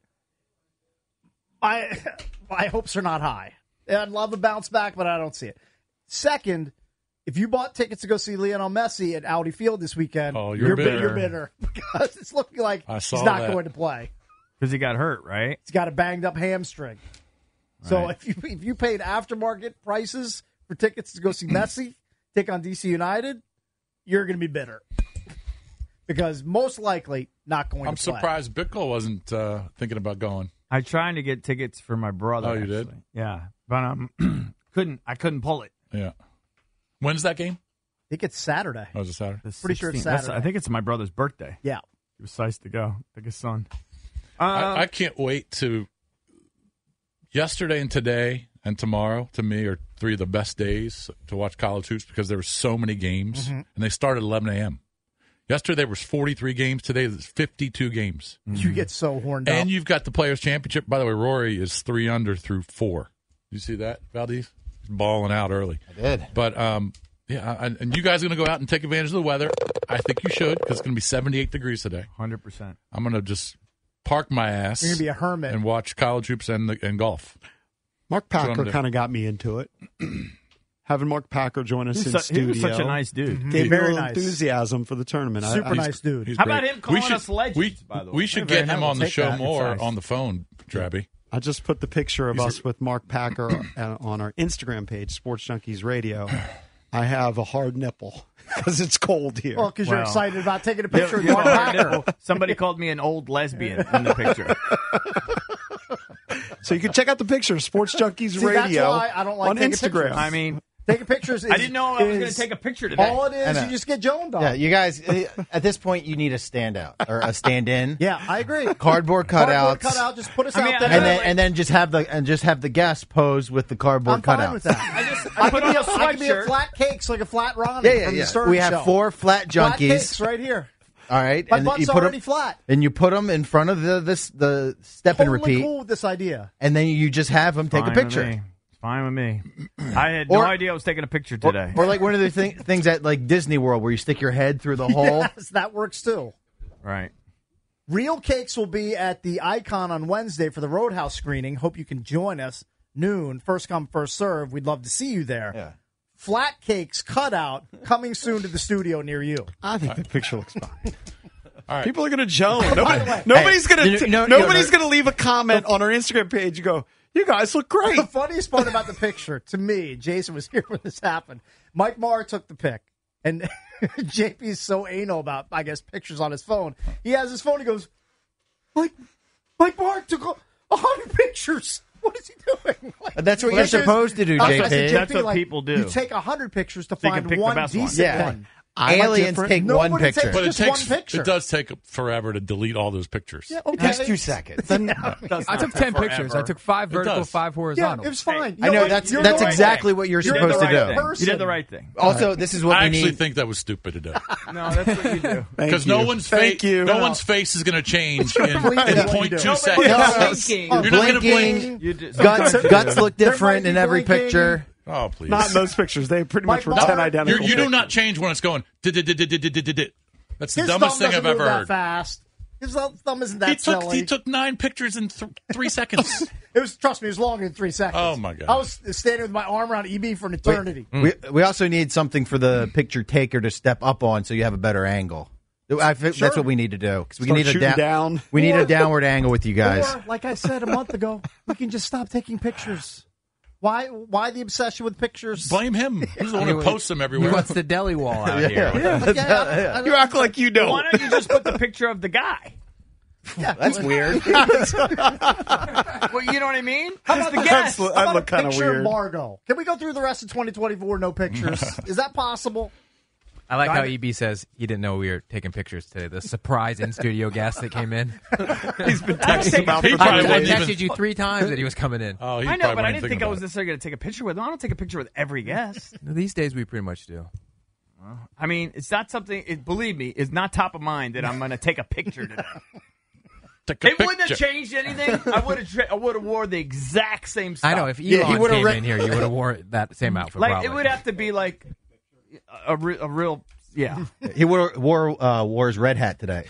My, my hopes are not high. I'd love a bounce back, but I don't see it. Second, if you bought tickets to go see Lionel Messi at Audi Field this weekend, oh, you're, you're bitter. bitter. You're bitter because it's looking like I saw he's not that. going to play. Because he got hurt, right? He's got a banged up hamstring. So Right. if you if you paid aftermarket prices for tickets to go see Messi take on D C United, you're going to be bitter. Because most likely not going I'm to play. surprised Bickle wasn't uh, thinking about going. I tried to get tickets for my brother. Oh, you actually. did? Yeah, but um, couldn't. I couldn't pull it. Yeah. When's that game? I think it's Saturday. Oh, is it Saturday? The Pretty sure it's sixteenth. That's- Saturday. I think it's my brother's birthday. Yeah. He was sized to go. Like his son. I, I can't wait to. Yesterday and today and tomorrow, to me, are three of the best days to watch college hoops because there were so many games, Mhm. and they started at eleven a.m. Yesterday there was forty-three games. Today there's fifty-two games. You get so horned up. And you've got the Players' Championship. By the way, Rory is three under through four. You see that, Valdez? He's balling out early. I did. But, um, yeah, I, and you guys are going to go out and take advantage of the weather. I think you should because it's going to be seventy-eight degrees today. one hundred percent. I'm going to just park my ass. You're gonna be a hermit. And watch college hoops and, the, and golf. Mark That's what Packer I'm doing. kind of got me into it. Having Mark Packer join us He's in su- studio. he was such a nice dude. Gave Mhm. me Very a little nice. enthusiasm for the tournament. I- Super I- nice dude. He's How great. about him We calling should- us legends, we, by the way? We should Very get him nice. on the Take show that. more It's nice. on the phone, Drabby. I just put the picture of He's us a- with Mark Packer uh, on our Instagram page, Sports Junkies Radio. I have a hard nipple because it's cold here. Well, because you're Wow. excited about taking a Yeah, picture of you Mark know, Packer. Somebody called me an old lesbian in the picture. So you can check out the picture, Sports Junkies See, that's Radio why I don't like on taking Instagram. pictures. I mean, Taking pictures is, I didn't know I was is- going to take a picture today. All it I is, know. you just get joned on. Yeah, you guys, uh, at this point, you need a standout or a stand-in. Yeah, I agree. Cardboard cutouts. Cardboard cutout, just put us I mean, out there. and then and then just have the and just have the guest pose with the cardboard I'm fine cutouts. with that. I just I I could put on be a a, I could be a sweatshirt. flat cakes like a flat Ronnie Yeah, yeah, from yeah. the Stern We have Show. four flat Flat junkies. cakes right here. All right, My and butt's you put already 'em- flat. and you put them in front of the this the step and Totally repeat, cool with this idea. and then you just have them take Fine a with picture. me. Fine with me. I had no Or- idea I was taking a picture today. Or, or like one of the thing, things at like Disney World where you stick your head through the hole. Yes, that works too. Right. Real Cakes will be at the Icon on Wednesday for the Roadhouse screening. Hope you can join us. Noon, first come, first serve. We'd love to see you there. Yeah. Flat Cakes cutout coming soon to the studio near you. I think the picture looks fine. All right. People are going to joan. By Nobody, the way- nobody's Hey, going you to. know- you know- Nobody's you know- going to leave a comment on our Instagram page and go, "You guys look great." The funniest part about the picture, to me, Jason was here when this happened. Mike Marr took the pic, and J P's so anal about, I guess, pictures on his phone. He has his phone. He goes, Mike, Mike Marr took a hundred pictures. What is he doing? Like, That's what like, you're supposed to do, I was- I J P. said, That's what like, people do. You take a hundred pictures to So you can find pick the one best one. decent Yeah. one. I'm a Aliens different- take one Nobody picture. takes But it just takes one picture. it does take forever to delete all those pictures. Yeah, okay. It takes two seconds. Then, I took ten pictures. I took five It vertical, does. five yeah, horizontal. it was fine. I You know what? that's You're that's the right exactly thing. what you're You did supposed the to right do. thing. Person. You did the right thing. Also, this is what I we actually need. think that was stupid to do No, that's what you do. because no you. one's Thank face you. no No. one's face is going to change in, Blink in is what point you two do. seconds. Yes. Blinking. Oh, You're not going to blinking. blink. You did- Guts sometimes you guts do. look There different might in be every blinking. picture. Oh please! Not in those pictures. They pretty much were Mike ten Marr- identical. You you do pictures. not change when it's going. "Did-did-did-did-did-did-did." That's the His dumbest thumb thing I've doesn't move ever that heard. fast. His thumb isn't that He took silly. he took nine pictures in th- three seconds. It was, trust me, it was longer than three seconds. Oh, my God. I was standing with my arm around E B for an eternity. We we also need something for the picture taker to step up on so you have a better angle. I think Sure. that's what we need to do because we Start need a shooting da- down. We need Or- a downward angle with you guys. Or, like I said a month ago, we can just stop taking pictures. Why Why the obsession with pictures? Blame him. He's the one who posts them He everywhere. wants the deli wall out Yeah. here. Yeah, yeah, I- You act like you know. Why don't you just put the picture of the guy? That's weird. Well, you know what I mean? How Just about the the guest. That's- How I'd about look a kinda picture of weird. Margot? Can we go through the rest of twenty twenty-four? No pictures. Is that possible? I like how Diamond- E B says he didn't know we were taking pictures today. The surprise in studio guest that came in. He's been I don't texting think- about He for probably I wouldn't texted even- you three times that he was coming in. Oh, he I know, probably but I wouldn't didn't think I about was it. necessarily going to take a picture with him. I don't take a picture with every guest. These days we pretty much do. I mean, it's not something. It, believe me, it's not top of mind that I'm going to take a picture today. Take a It wouldn't have picture. changed anything. I would have. Tra- I would have wore the exact same stuff. I know if Elon Yeah, he would've came re- in here, you would have worn that same outfit. like probably. it would have to be like a, re- a real. Yeah. He wore wore, uh, wore his red hat today.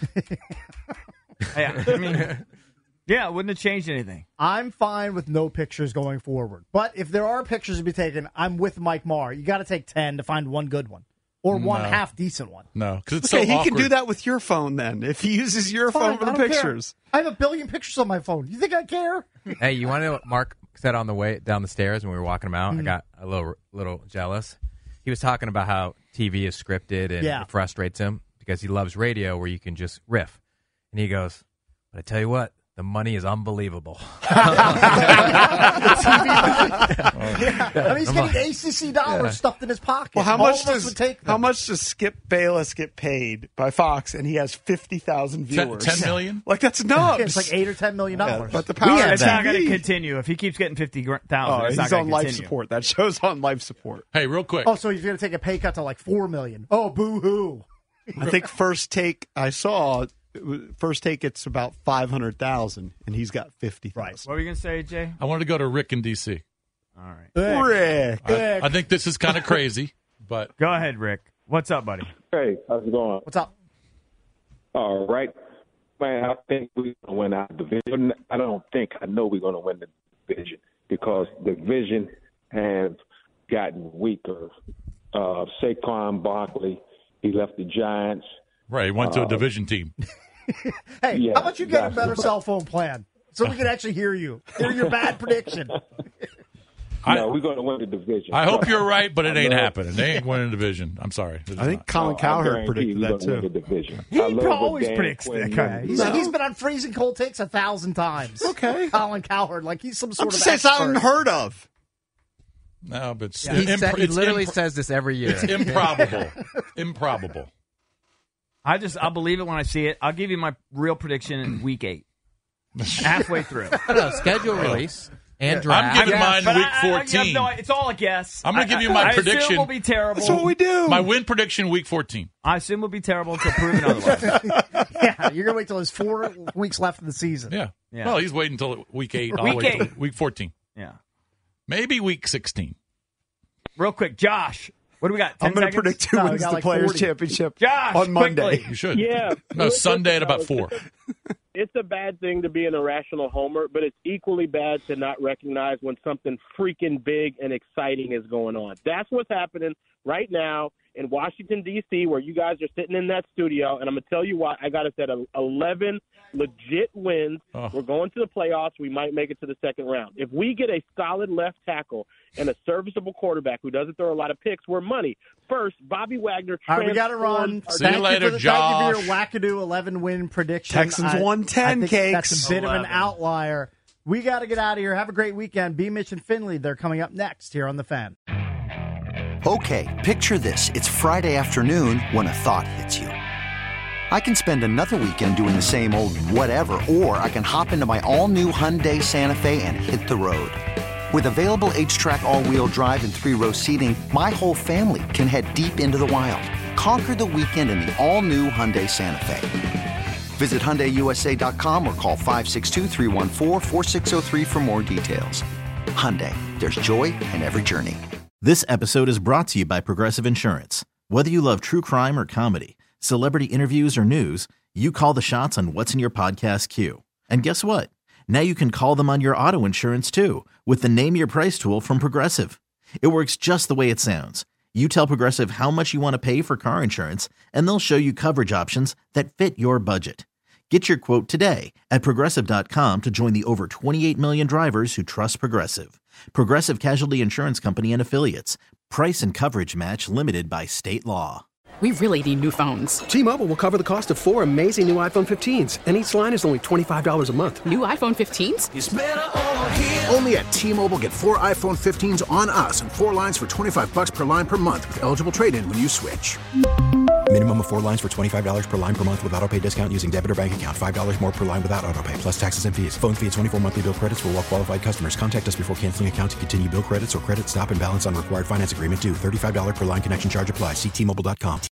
yeah. I mean, yeah, it wouldn't have changed anything. I'm fine with no pictures going forward. But if there are pictures to be taken, I'm with Mike Marr. You got to take ten to find one good one. Or one No. half decent one. No, because it's Okay, so he awkward. can do that with your phone then. If he uses your Fine, phone for I the don't care. pictures. I have a billion pictures on my phone. You think I care? Hey, you want to know what Mark said on the way down the stairs when we were walking him out? I Mm. got a little little jealous. He was talking about how T V is scripted and Yeah. it frustrates him because he loves radio where you can just riff. And he goes, "But I tell you what, the money is unbelievable." Yeah. I mean, he's I'm getting like- A C C dollars Yeah. stuffed in his pocket. Well, how All much of us does would take them. how much does Skip Bayless get paid by Fox? And he has fifty thousand Ten- viewers. ten million? Like that's nuts. Yeah, it's like eight or ten million dollars. But the power It's of not going T to V. continue if he keeps getting fifty thousand. Oh, it's he's not gonna on life continue. support. That show's on life support. Hey, real quick. Oh, so he's going to take a pay cut to like four million. Oh, boo hoo! I think first take I saw it was- first take it's about five hundred thousand, and he's got fifty thousand. What were you going to say, Jay? I wanted to go to Rick in D C. All right. Rick, I, I think this is kind of crazy, but Go ahead, Rick. What's up, buddy? Hey, how's it going? What's up? All right. Man, I think we're going to win our division. I don't think, I know we're going to win the division because the division have gotten weaker. Uh, Saquon Barkley, he left the Giants. right, he went to a Uh, division team. Hey, Yeah, how about you get a exactly. better cell phone plan so we can actually hear you? Hear your bad prediction. I- no, we're going to win the division. I hope you're right, but it I ain't know. happening. They ain't winning the division. I'm sorry. They're I think not. Colin Oh, I Cowherd guarantee predicted we're that gonna win too. the division. He I love what always Dan predicts Quinn that guy. uses. He's, No. he's been on Freezing Cold Takes a thousand times. Okay. Colin Cowherd, like he's some I'm sort of just saying it's not expert. unheard of. No, but it's, He, imp- said, he it's literally impro- says this every year. it's improbable. Improbable. I just I'll believe it when I see it. I'll give you my real prediction in week eight, halfway through. I don't know, schedule release and draft. I'm giving mine But week I- I- I have fourteen. no- it's all a guess. I'm going to I- give you I- my I prediction. assume we'll be terrible. That's what we do. My win prediction week fourteen. I assume we'll be terrible until proven otherwise. Yeah, you're gonna wait till there's four weeks left in the season. Yeah. Yeah. Well, he's waiting until week eight. I'll Week wait till eight. week fourteen. Yeah. Maybe week sixteen. Real quick, Josh. What do we got? ten I'm going to seconds? predict who No, we wins got the like Players' forty. Championship Josh, on Monday. quickly. You should. Yeah. No, Sunday at about four. It's a bad thing to be an irrational homer, but it's equally bad to not recognize when something freaking big and exciting is going on. That's what's happening right now in Washington, D C, where you guys are sitting in that studio, and I'm going to tell you why. I got us at eleven legit wins. Oh. We're going to the playoffs. We might make it to the second round. If we get a solid left tackle and a serviceable quarterback who doesn't throw a lot of picks, we're money. First, Bobby Wagner. All right, we got to run. See Thank you later, for the, Josh. Thank you for your wackadoo eleven-win prediction. Texans I- won ten, I think Cakes. That's a bit of an eleven. outlier. We got to get out of here. Have a great weekend. B. Mitch and Finley, they're coming up next here on The Fan. Okay, picture this. It's Friday afternoon when a thought hits you. I can spend another weekend doing the same old whatever, or I can hop into my all-new Hyundai Santa Fe and hit the road. With available H-Track all-wheel drive and three-row seating, my whole family can head deep into the wild. Conquer the weekend in the all-new Hyundai Santa Fe. Visit Hyundai U S A dot com or call five six two, three one four, four six zero three for more details. Hyundai, there's joy in every journey. This episode is brought to you by Progressive Insurance. Whether you love true crime or comedy, celebrity interviews or news, you call the shots on what's in your podcast queue. And guess what? Now you can call them on your auto insurance too with the Name Your Price tool from Progressive. It works just the way it sounds. You tell Progressive how much you want to pay for car insurance, and they'll show you coverage options that fit your budget. Get your quote today at Progressive dot com to join the over twenty-eight million drivers who trust Progressive. Progressive Casualty Insurance Company and Affiliates. Price and coverage match limited by state law. We really need new phones. T-Mobile will cover the cost of four amazing new iPhone fifteens, and each line is only twenty-five dollars a month. New iPhone fifteens? It's better over here. Only at T-Mobile, get four iPhone fifteens on us and four lines for twenty-five bucks per line per month with eligible trade-in when you switch. Minimum of four lines for twenty-five dollars per line per month with autopay discount using debit or bank account. five dollars more per line without autopay, plus taxes and fees. Phone fee at twenty-four monthly bill credits for well-qualified customers. Contact us before canceling account to continue bill credits or credit stop and balance on required finance agreement due. thirty-five dollars per line connection charge applies. See T Mobile dot com.